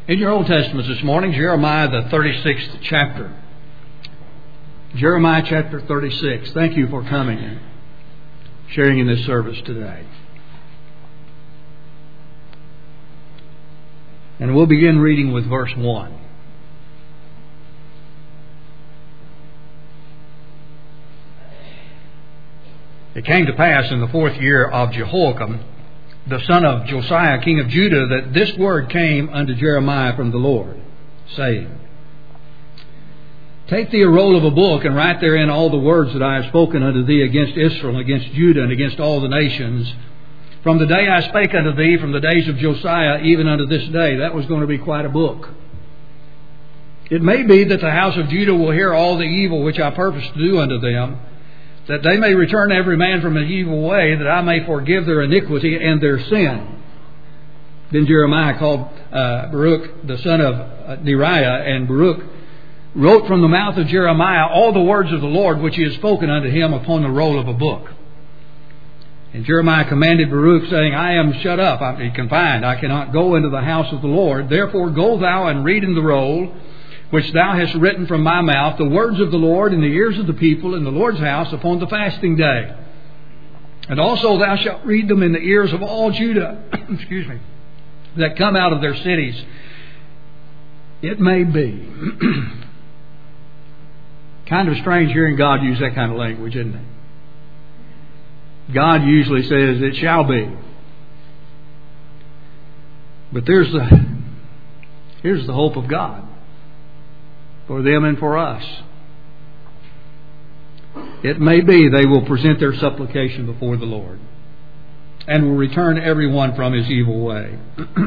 In your Old Testament this morning, Jeremiah, the 36th chapter. Jeremiah chapter 36. Thank you for coming and sharing in this service today. And we'll begin reading with verse 1. It came to pass in the 4th year of Jehoiakim, the son of Josiah, king of Judah, that this word came unto Jeremiah from the Lord, saying, Take thee a roll of a book, and write therein all the words that I have spoken unto thee against Israel, and against Judah, and against all the nations, from the day I spake unto thee, from the days of Josiah, even unto this day. That was going to be quite a book. It may be that the house of Judah will hear all the evil which I purpose to do unto them, that they may return every man from his evil way, that I may forgive their iniquity and their sin. Then Jeremiah called Baruch, the son of Neriah, and Baruch wrote from the mouth of Jeremiah all the words of the Lord which he had spoken unto him upon the roll of a book. And Jeremiah commanded Baruch, saying, I am shut up, I am confined, I cannot go into the house of the Lord. Therefore go thou and read in the roll which thou hast written from my mouth, the words of the Lord in the ears of the people in the Lord's house upon the fasting day. And also thou shalt read them in the ears of all Judah, that come out of their cities. It may be. Kind of strange hearing God use that kind of language, isn't it? God usually says, it shall be. But here's the hope of God for them and for us. It may be they will present their supplication before the Lord and will return everyone from his evil way.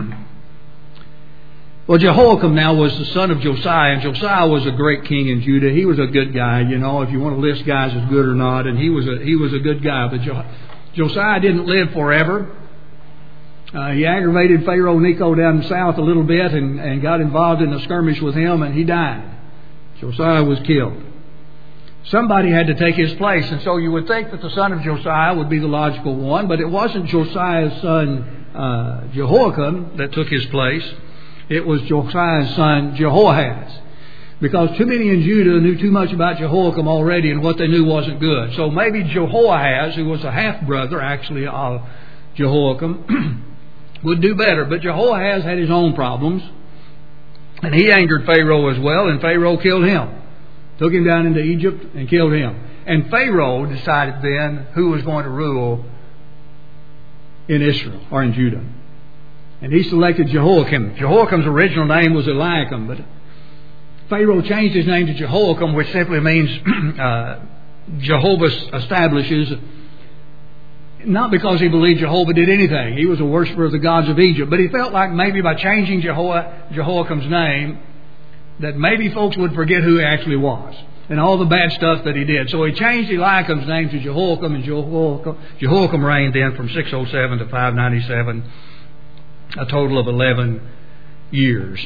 Well, Jehoiakim now was the son of Josiah, and Josiah was a great king in Judah. He was a good guy, if you want to list guys as good or not, and he was a good guy. But Josiah didn't live forever. He aggravated Pharaoh Necho down south a little bit and got involved in a skirmish with him, and he died. Josiah was killed. Somebody had to take his place, and so you would think that the son of Josiah would be the logical one, but it wasn't Josiah's son Jehoiakim that took his place. It was Josiah's son Jehoahaz, because too many in Judah knew too much about Jehoiakim already, and what they knew wasn't good. So maybe Jehoahaz, who was a half-brother actually of Jehoiakim, would do better. But Jehoahaz had his own problems, and he angered Pharaoh as well, and Pharaoh killed him. Took him down into Egypt and killed him. And Pharaoh decided then who was going to rule in Israel or in Judah. And he selected Jehoiakim. Jehoiakim's original name was Eliakim, but Pharaoh changed his name to Jehoiakim, which simply means Jehovah establishes. Not because he believed Jehovah did anything. He was a worshiper of the gods of Egypt. But he felt like maybe by changing Jehoiakim's name, that maybe folks would forget who he actually was and all the bad stuff that he did. So he changed Eliakim's name to Jehoiakim, and Jehoiakim reigned then from 607 to 597, a total of 11 years.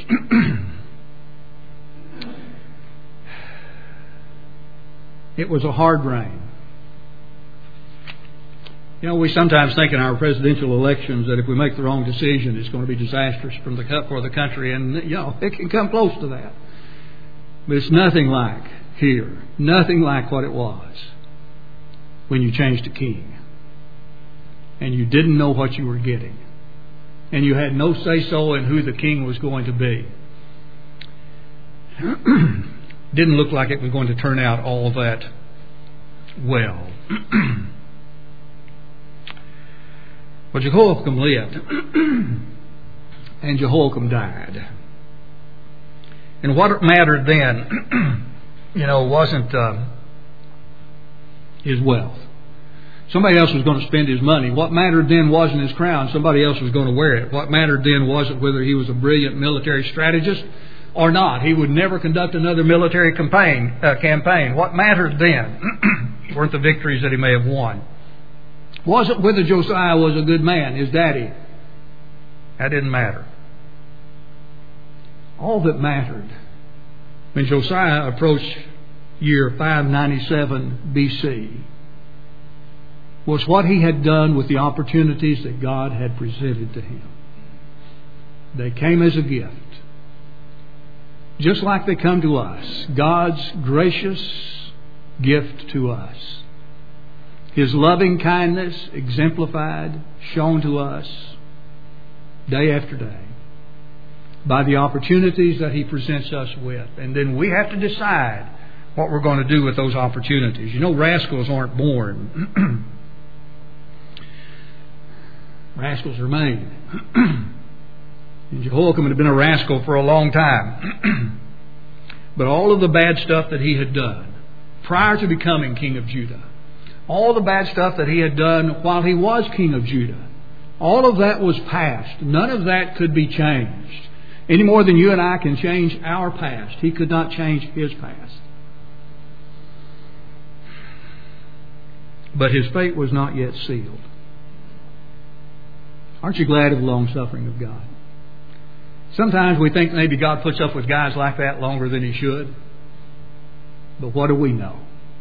It was a hard reign. We sometimes think in our presidential elections that if we make the wrong decision, it's going to be disastrous for the country, and it can come close to that. But it's nothing like here, nothing like what it was when you changed a king, and you didn't know what you were getting, and you had no say-so in who the king was going to be. Didn't look like it was going to turn out all that well. Well, Jehoiakim lived, and Jehoiakim died. And what mattered then, wasn't his wealth. Somebody else was going to spend his money. What mattered then wasn't his crown. Somebody else was going to wear it. What mattered then wasn't whether he was a brilliant military strategist or not. He would never conduct another military campaign. What mattered then weren't the victories that he may have won. Wasn't whether Josiah was a good man, his daddy. That didn't matter. All that mattered when Josiah approached year 597 BC was what he had done with the opportunities that God had presented to him. They came as a gift. just like they come to us. God's gracious gift to us. His loving kindness exemplified, shown to us day after day by the opportunities that He presents us with. And then we have to decide what we're going to do with those opportunities. You know, rascals aren't born. Rascals are made. And Jehoiakim had been a rascal for a long time. But all of the bad stuff that he had done prior to becoming king of Judah, all the bad stuff that he had done while he was king of Judah, all of that was past. None of that could be changed. Any more than you and I can change our past. He could not change his past. But his fate was not yet sealed. Aren't you glad of the long suffering of God? Sometimes we think maybe God puts up with guys like that longer than He should. But what do we know?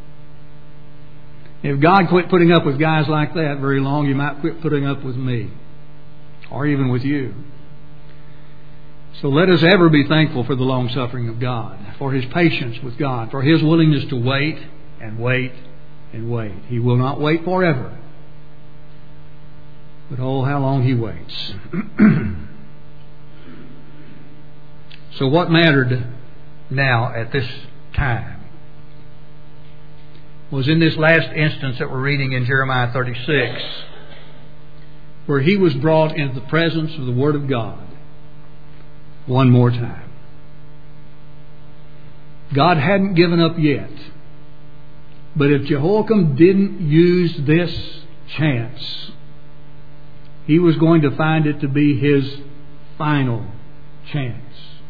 If God quit putting up with guys like that very long, He might quit putting up with me. Or even with you. So let us ever be thankful for the long suffering of God. For His patience with God. For His willingness to wait and wait and wait. He will not wait forever. But oh, how long He waits. So what mattered now at this time was in this last instance that we're reading in Jeremiah 36, where he was brought into the presence of the Word of God one more time. God hadn't given up yet. But if Jehoiakim didn't use this chance, he was going to find it to be his final chance.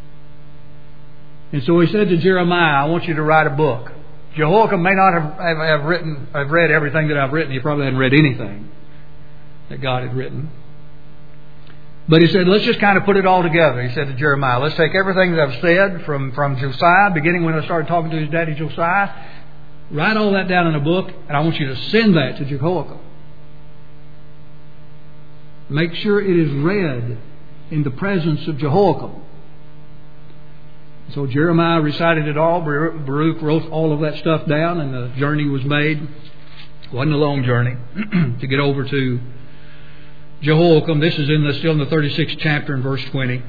And so he said to Jeremiah, I want you to write a book. Jehoiakim may not have read everything that I've written. He probably hadn't read anything that God had written. But he said, let's just kind of put it all together. He said to Jeremiah, let's take everything that I've said from Josiah, beginning when I started talking to his daddy Josiah, write all that down in a book, and I want you to send that to Jehoiakim. Make sure it is read in the presence of Jehoiakim. So Jeremiah recited it all. Baruch wrote all of that stuff down, and the journey was made. It wasn't a long journey to get over to Jehoiakim. This is still in the 36th chapter in verse 20.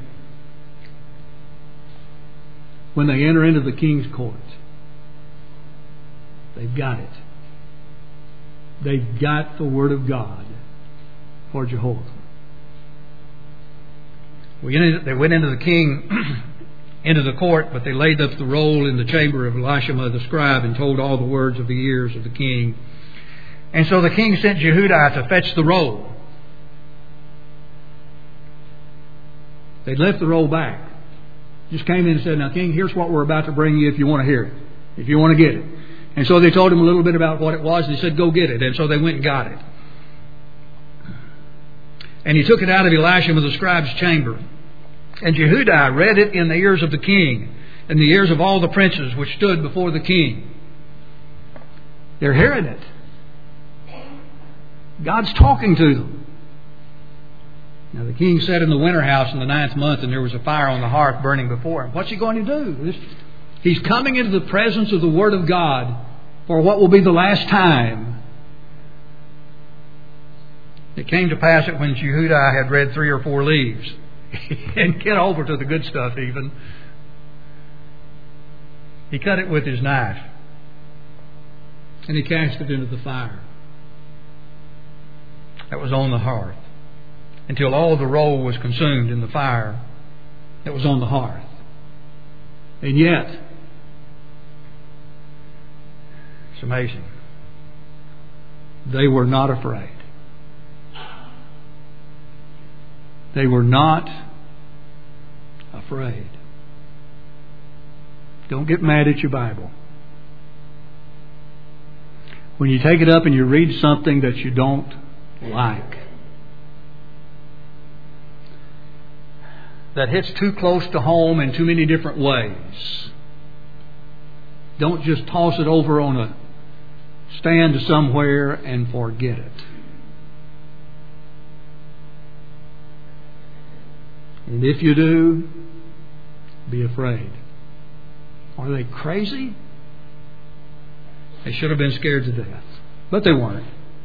When they enter into the king's court, they've got it. They've got the Word of God for Jehoiakim. They went into the king, into the court, but they laid up the roll in the chamber of Elishama the scribe and told all the words of the ears of the king. And so the king sent Jehudi to fetch the roll. They'd left the roll back. Just came in and said, now king, here's what we're about to bring you if you want to hear it, if you want to get it. And so they told him a little bit about what it was. They said, go get it. And so they went and got it. And he took it out of Elishama the scribe's chamber. And Jehudi read it in the ears of the king, and the ears of all the princes which stood before the king. They're hearing it. God's talking to them. Now the king sat in the winter house in the 9th month, and there was a fire on the hearth burning before him. What's he going to do? He's coming into the presence of the Word of God for what will be the last time. It came to pass that when Jehudi had read 3 or 4 leaves, and get over to the good stuff even, he cut it with his knife, and he cast it into the fire that was on the hearth, until all the roll was consumed in the fire that was on the hearth. And yet, it's amazing, they were not afraid. They were not afraid. Don't get mad at your Bible. When you take it up and you read something that you don't like, that hits too close to home in too many different ways, don't just toss it over on a stand somewhere and forget it. And if you do, be afraid. Are they crazy? They should have been scared to death. But they weren't.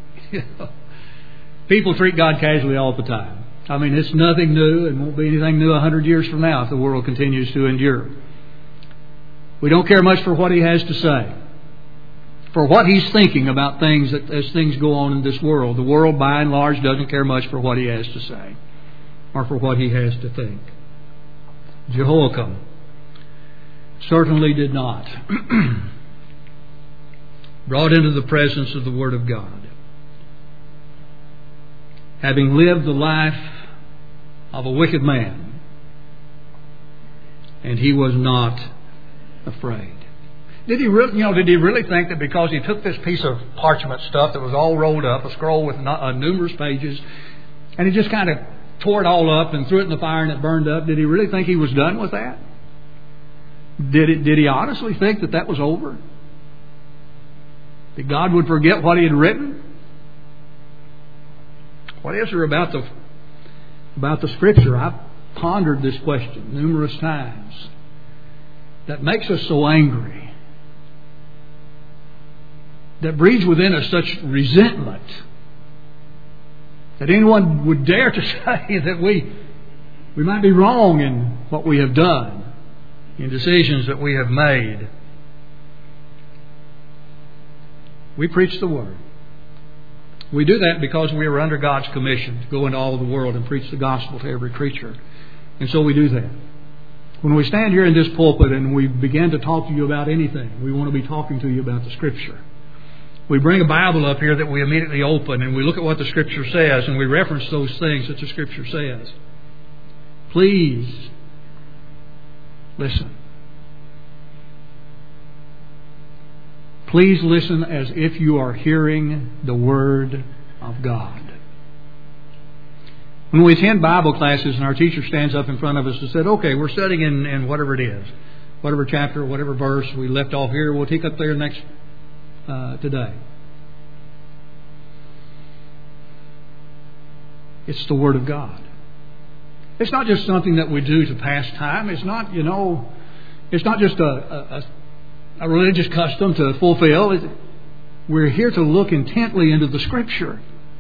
People treat God casually all the time. I mean, it's nothing new and won't be anything new 100 years from now if the world continues to endure. We don't care much for what He has to say, for what He's thinking about things as things go on in this world. The world, by and large, doesn't care much for what He has to say or for what He has to think. Jehoiakim certainly did not. Brought into the presence of the Word of God, having lived the life of a wicked man, and he was not afraid. Did he really think that because he took this piece of parchment stuff that was all rolled up, a scroll with numerous pages, and he just kind of tore it all up and threw it in the fire and it burned up, did he really think he was done with that? Did he honestly think that that was over? That God would forget what He had written? What is there about the Scripture? I've pondered this question numerous times. That makes us so angry. That breeds within us such resentment. That anyone would dare to say that we might be wrong in what we have done, in decisions that we have made. We preach the Word. We do that because we are under God's commission to go into all the world and preach the gospel to every creature. And so we do that. When we stand here in this pulpit and we begin to talk to you about anything, we want to be talking to you about the Scripture. We bring a Bible up here that we immediately open and we look at what the Scripture says and we reference those things that the Scripture says. Please listen. Please listen as if you are hearing the Word of God. When we attend Bible classes and our teacher stands up in front of us and said, okay, we're studying in whatever it is, whatever chapter, whatever verse we left off here, we'll take up there next today. It's the Word of God. It's not just something that we do to pass time. It's not, it's not just a religious custom to fulfill. We're here to look intently into the Scripture,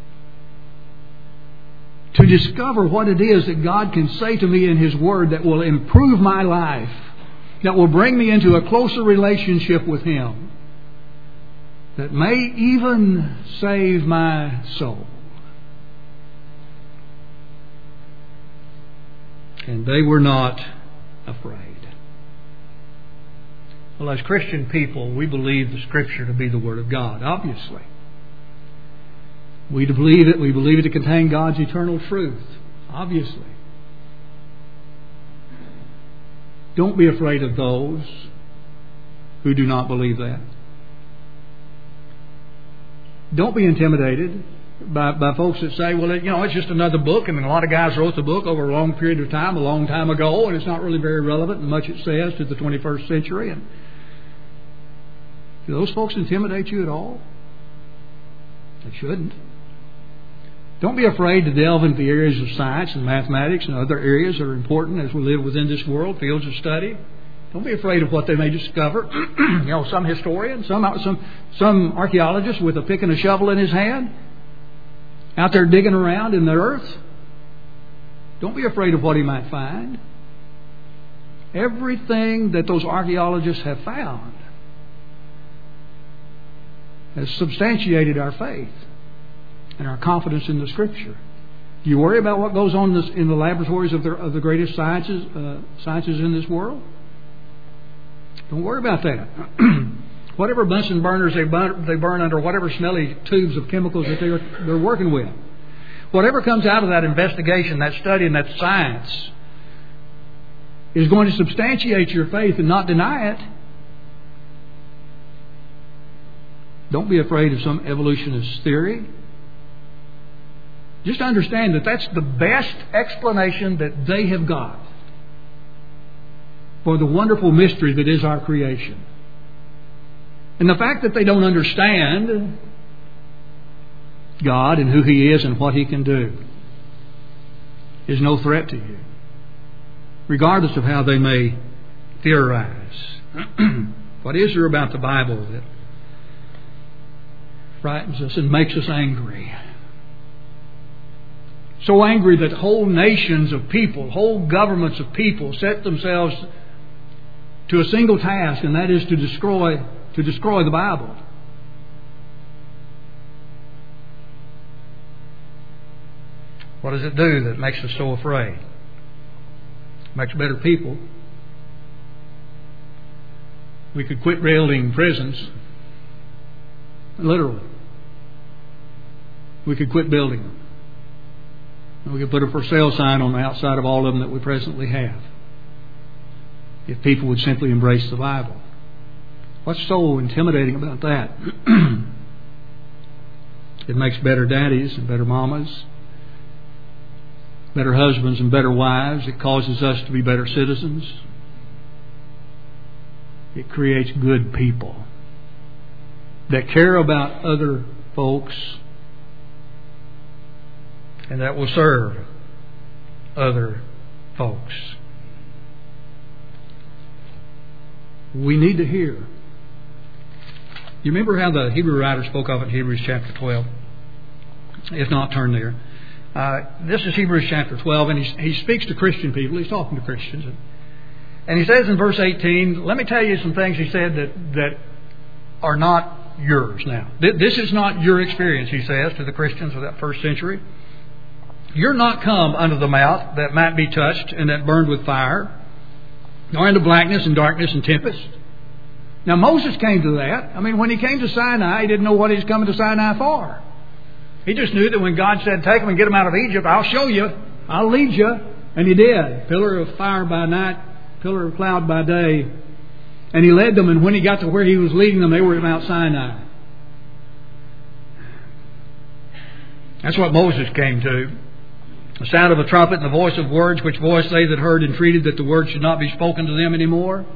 to discover what it is that God can say to me in His Word that will improve my life, that will bring me into a closer relationship with Him, that may even save my soul. And they were not afraid. Well, as Christian people, we believe the Scripture to be the Word of God, obviously. We believe it. We believe it to contain God's eternal truth, obviously. Don't be afraid of those who do not believe that. Don't be intimidated by folks that say, well, it's just another book, and a lot of guys wrote the book over a long period of time, a long time ago, and it's not really very relevant in much it says to the 21st century. And do those folks intimidate you at all? They shouldn't. Don't be afraid to delve into the areas of science and mathematics and other areas that are important as we live within this world, fields of study. Don't be afraid of what they may discover. Some historian, some archaeologist with a pick and a shovel in his hand, out there digging around in the earth. Don't be afraid of what he might find. Everything that those archaeologists have found has substantiated our faith and our confidence in the Scripture. Do you worry about what goes on in the laboratories of the greatest sciences in this world? Don't worry about that. Whatever Bunsen burners they burn under whatever smelly tubes of chemicals that they're working with. Whatever comes out of that investigation, that study, and that science is going to substantiate your faith and not deny it. Don't be afraid of some evolutionist theory. Just understand that that's the best explanation that they have got for the wonderful mystery that is our creation. And the fact that they don't understand God and who He is and what He can do is no threat to you, regardless of how they may theorize. What is there about the Bible that frightens us and makes us angry? So angry that whole nations of people, whole governments of people set themselves to a single task, and that is to destroy the Bible. What does it do that makes us so afraid? It makes better people. We could quit building prisons. Literally. We could quit building them. We could put a for sale sign on the outside of all of them that we presently have, if people would simply embrace the Bible. What's so intimidating about that? It makes better daddies and better mamas, better husbands and better wives. It causes us to be better citizens. It creates good people that care about other folks and that will serve other folks. We need to hear. You remember how the Hebrew writer spoke of it in Hebrews chapter 12? If not, turn there. This is Hebrews chapter 12, and he speaks to Christian people. He's talking to Christians. And he says in verse 18, let me tell you some things he said that are not yours now. This is not your experience, he says to the Christians of that first century. You're not come unto the mount that might be touched and that burned with fire, nor into blackness and darkness and tempest. Now Moses came to that. I mean, when he came to Sinai, he didn't know what he was coming to Sinai for. He just knew that when God said, take them and get them out of Egypt, I'll show you, I'll lead you. And he did. Pillar of fire by night, pillar of cloud by day. And he led them, and when he got to where he was leading them, they were at Mount Sinai. That's what Moses came to. The sound of a trumpet and the voice of words, which voice they that heard entreated that the word should not be spoken to them anymore.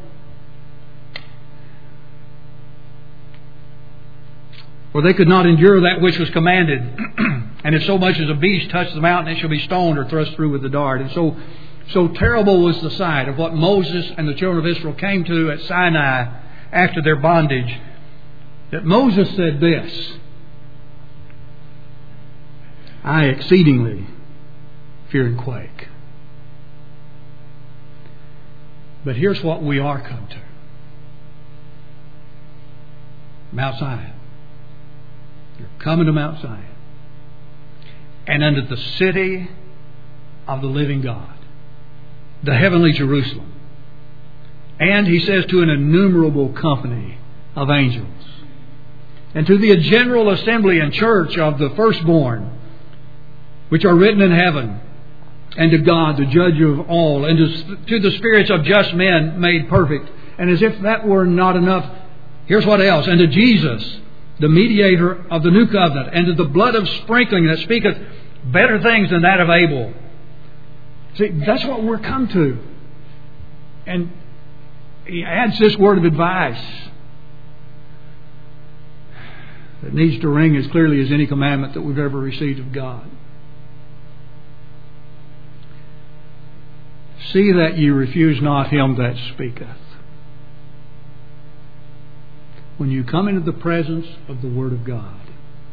For they could not endure that which was commanded. And if so much as a beast touch the mountain, it shall be stoned or thrust through with the dart. And so terrible was the sight of what Moses and the children of Israel came to at Sinai after their bondage, that Moses said this, I exceedingly fear and quake. But here's what we are come to. Mount Zion. You're coming to Mount Zion. And unto the city of the living God. The heavenly Jerusalem. And he says to an innumerable company of angels. And to the general assembly and church of the firstborn, which are written in heaven. And to God, the judge of all. And to the spirits of just men made perfect. And as if that were not enough, here's what else. And to Jesus, the mediator of the new covenant. And to the blood of sprinkling that speaketh better things than that of Abel. See, that's what we're come to. And he adds this word of advice that needs to ring as clearly as any commandment that we've ever received of God. See that ye refuse not him that speaketh. When you come into the presence of the Word of God,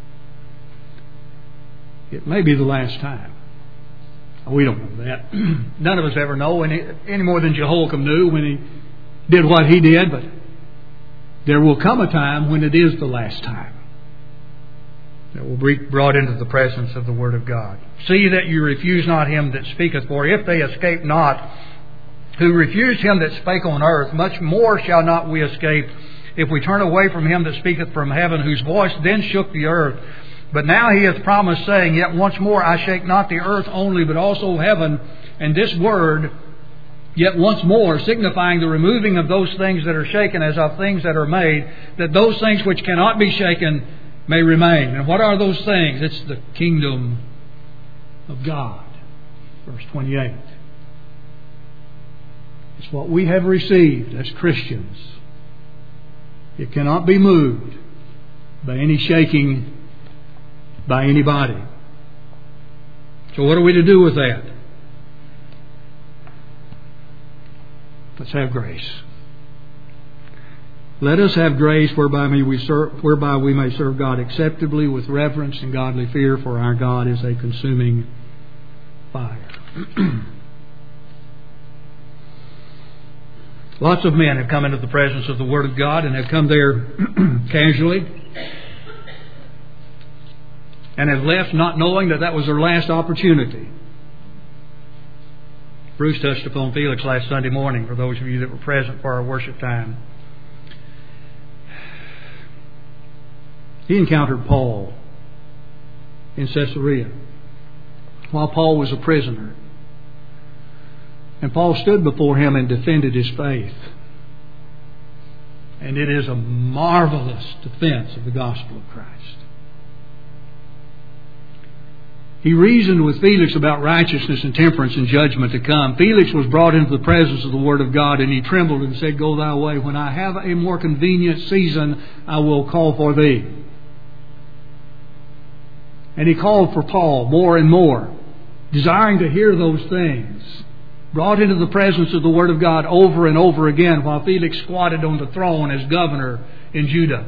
it may be the last time. We don't know that. None of us ever know, any more than Jehoiakim knew when he did what he did. But there will come a time when it is the last time that will be brought into the presence of the Word of God. See that you refuse not him that speaketh, for if they escape not, who refused him that spake on earth, much more shall not we escape, if we turn away from him that speaketh from heaven, whose voice then shook the earth. But now he hath promised, saying, yet once more I shake not the earth only, but also heaven. And this word, yet once more, signifying the removing of those things that are shaken as of things that are made, that those things which cannot be shaken may remain. And what are those things? It's the kingdom of God. Verse 28. It's what we have received as Christians. It cannot be moved by any shaking by anybody. So what are we to do with that? Let's have grace. Let us have grace whereby we may serve God acceptably with reverence and godly fear, for our God is a consuming fire. Lots of men have come into the presence of the Word of God and have come there casually and have left not knowing that was their last opportunity. Bruce touched upon Felix last Sunday morning, for those of you that were present for our worship time. He encountered Paul in Caesarea while Paul was a prisoner. And Paul stood before him and defended his faith. And it is a marvelous defense of the gospel of Christ. He reasoned with Felix about righteousness and temperance and judgment to come. Felix was brought into the presence of the Word of God, and he trembled and said, "Go thy way. When I have a more convenient season, I will call for thee." And he called for Paul more and more, desiring to hear those things. Brought into the presence of the Word of God over and over again while Felix squatted on the throne as governor in Judah.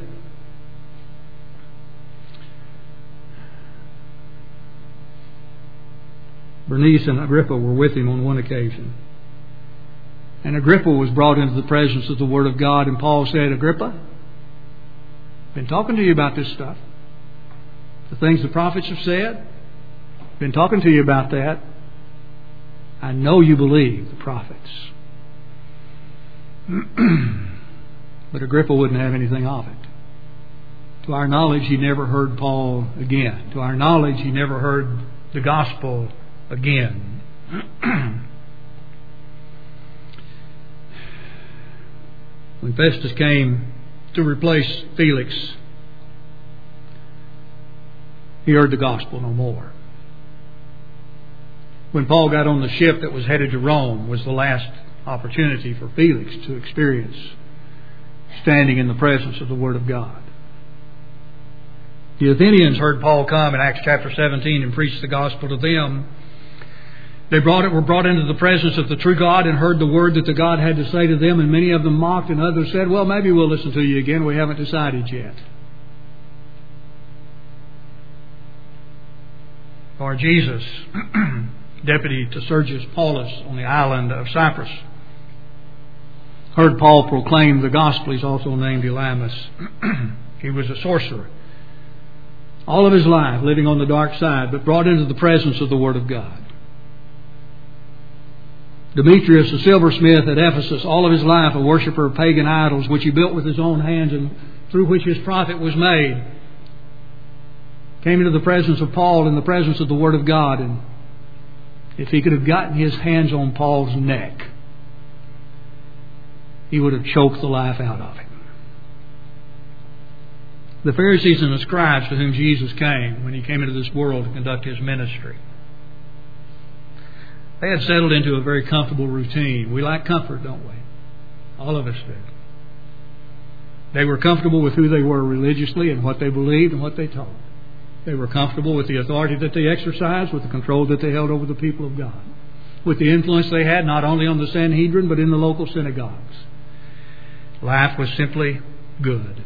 Bernice and Agrippa were with him on one occasion. And Agrippa was brought into the presence of the Word of God, and Paul said, "Agrippa, I've been talking to you about this stuff. The things the prophets have said, been talking to you about that. I know you believe the prophets." But Agrippa wouldn't have anything of it. To our knowledge, he never heard Paul again. To our knowledge, he never heard the gospel again. When Festus came to replace Felix, he heard the gospel no more. When Paul got on the ship that was headed to Rome, was the last opportunity for Felix to experience standing in the presence of the Word of God. The Athenians heard Paul come in Acts chapter 17 and preach the gospel to them. They were brought into the presence of the true God and heard the word that the God had to say to them, and many of them mocked, and others said, "Well, maybe we'll listen to you again. We haven't decided yet." Or Jesus, deputy to Sergius Paulus on the island of Cyprus, heard Paul proclaim the gospel. He's also named Elymas. He was a sorcerer. All of his life living on the dark side, but brought into the presence of the Word of God. Demetrius, the silversmith at Ephesus, all of his life a worshipper of pagan idols, which he built with his own hands and through which his profit was made, came into the presence of Paul in the presence of the Word of God, and if he could have gotten his hands on Paul's neck, he would have choked the life out of him. The Pharisees and the scribes to whom Jesus came when he came into this world to conduct his ministry, they had settled into a very comfortable routine. We like comfort, don't we? All of us do. They were comfortable with who they were religiously and what they believed and what they taught. They were comfortable with the authority that they exercised, with the control that they held over the people of God, with the influence they had not only on the Sanhedrin but in the local synagogues. Life was simply good.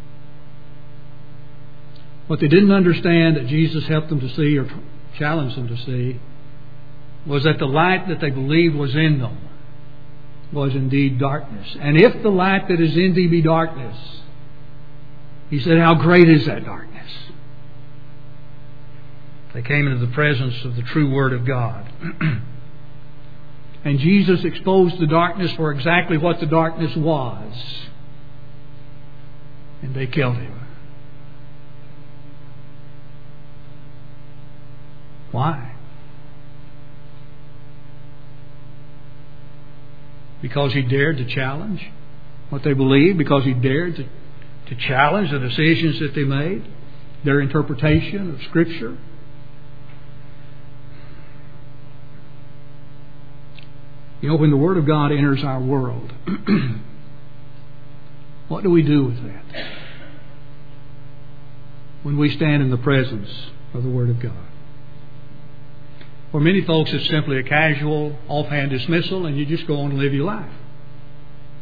What they didn't understand that Jesus helped them to see or challenged them to see was that the light that they believed was in them was indeed darkness. And if the light that is in thee be darkness, he said, how great is that darkness? They came into the presence of the true Word of God. And Jesus exposed the darkness for exactly what the darkness was. And they killed him. Why? Because he dared to challenge what they believed, because he dared to challenge the decisions that they made, their interpretation of Scripture. You know, when the Word of God enters our world, what do we do with that? When we stand in the presence of the Word of God. For many folks, it's simply a casual, offhand dismissal, and you just go on and live your life.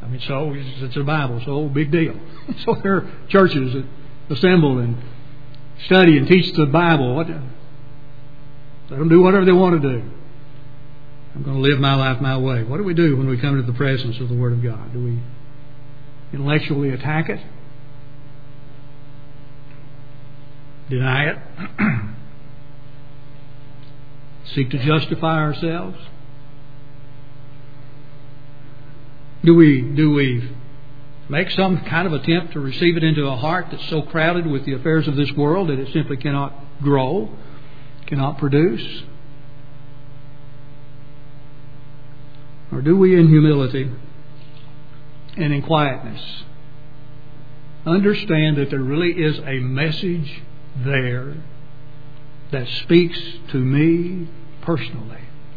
I mean, so it's the Bible, so big deal. So there are churches that assemble and study and teach the Bible. Let them do whatever they want to do. I'm going to live my life my way. What do we do when we come to the presence of the Word of God? Do we intellectually attack it? Deny it? Seek to justify ourselves? Do we make some kind of attempt to receive it into a heart that's so crowded with the affairs of this world that it simply cannot grow, cannot produce? Or do we, in humility and in quietness, understand that there really is a message there that speaks to me personally?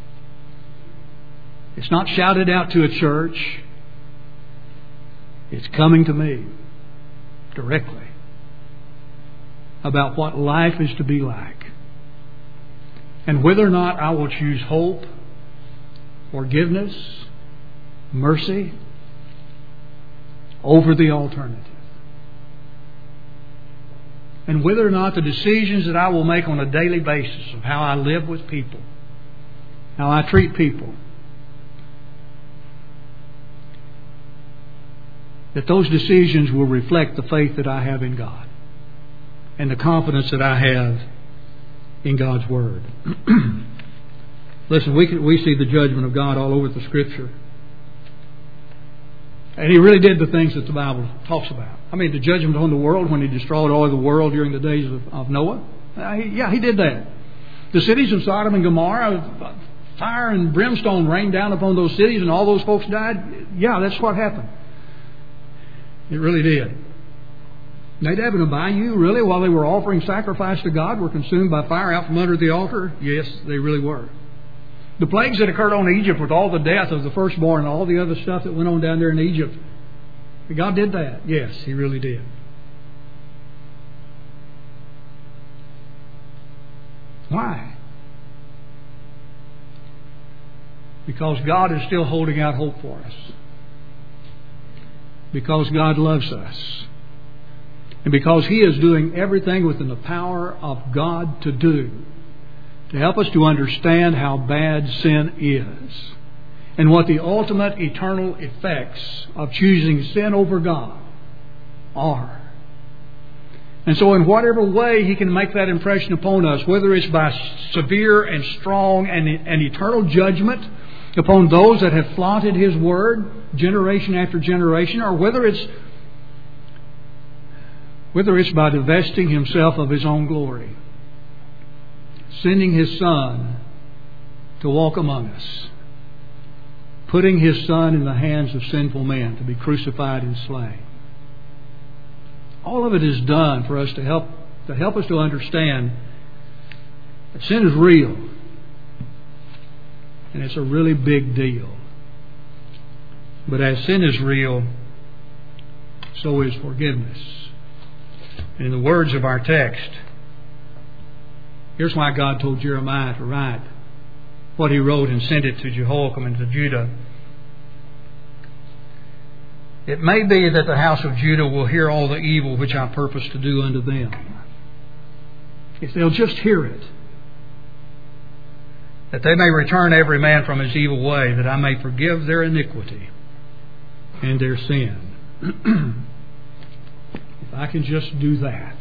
It's not shouted out to a church. It's coming to me directly about what life is to be like, and whether or not I will choose hope, forgiveness, mercy over the alternative. And whether or not the decisions that I will make on a daily basis of how I live with people, how I treat people, that those decisions will reflect the faith that I have in God and the confidence that I have in God's Word. Listen, we see the judgment of God all over the Scripture. And He really did the things that the Bible talks about. I mean, the judgment on the world when He destroyed all of the world during the days of Noah. He did that. The cities of Sodom and Gomorrah, fire and brimstone rained down upon those cities and all those folks died. Yeah, that's what happened. It really did. Nadab and Abihu, really, while they were offering sacrifice to God, were consumed by fire out from under the altar? Yes, they really were. The plagues that occurred on Egypt with all the death of the firstborn and all the other stuff that went on down there in Egypt, God did that. Yes, He really did. Why? Because God is still holding out hope for us. Because God loves us. And because He is doing everything within the power of God to do to help us to understand how bad sin is and what the ultimate eternal effects of choosing sin over God are. And so in whatever way He can make that impression upon us, whether it's by severe and strong and eternal judgment upon those that have flaunted His Word generation after generation, or whether it's by divesting Himself of His own glory, sending His Son to walk among us, putting His Son in the hands of sinful men to be crucified and slain. All of it is done for us to help us to understand that sin is real, and it's a really big deal. But as sin is real, so is forgiveness. And in the words of our text, here's why God told Jeremiah to write what he wrote and send it to Jehoiakim and to Judah. It may be that the house of Judah will hear all the evil which I purpose to do unto them. If they'll just hear it, that they may return every man from his evil way, that I may forgive their iniquity and their sin. If I can just do that.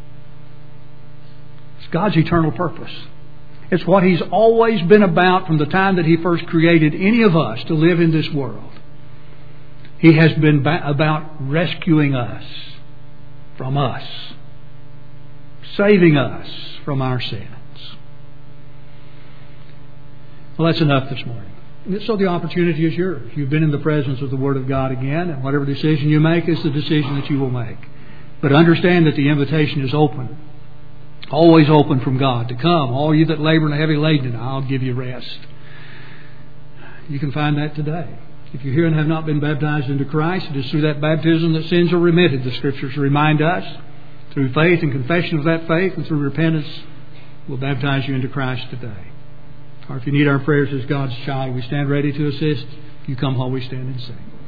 It's God's eternal purpose. It's what He's always been about from the time that He first created any of us to live in this world. He has been about rescuing us from us, saving us from our sins. Well, that's enough this morning. So the opportunity is yours. You've been in the presence of the Word of God again, and whatever decision you make is the decision that you will make. But understand that the invitation is open, always open from God, to come, all you that labor and are heavy laden, I'll give you rest. You can find that today. If you're here and have not been baptized into Christ, it is through that baptism that sins are remitted. The Scriptures remind us, through faith and confession of that faith and through repentance, we'll baptize you into Christ today. Or if you need our prayers as God's child, we stand ready to assist. You come while we stand and sing.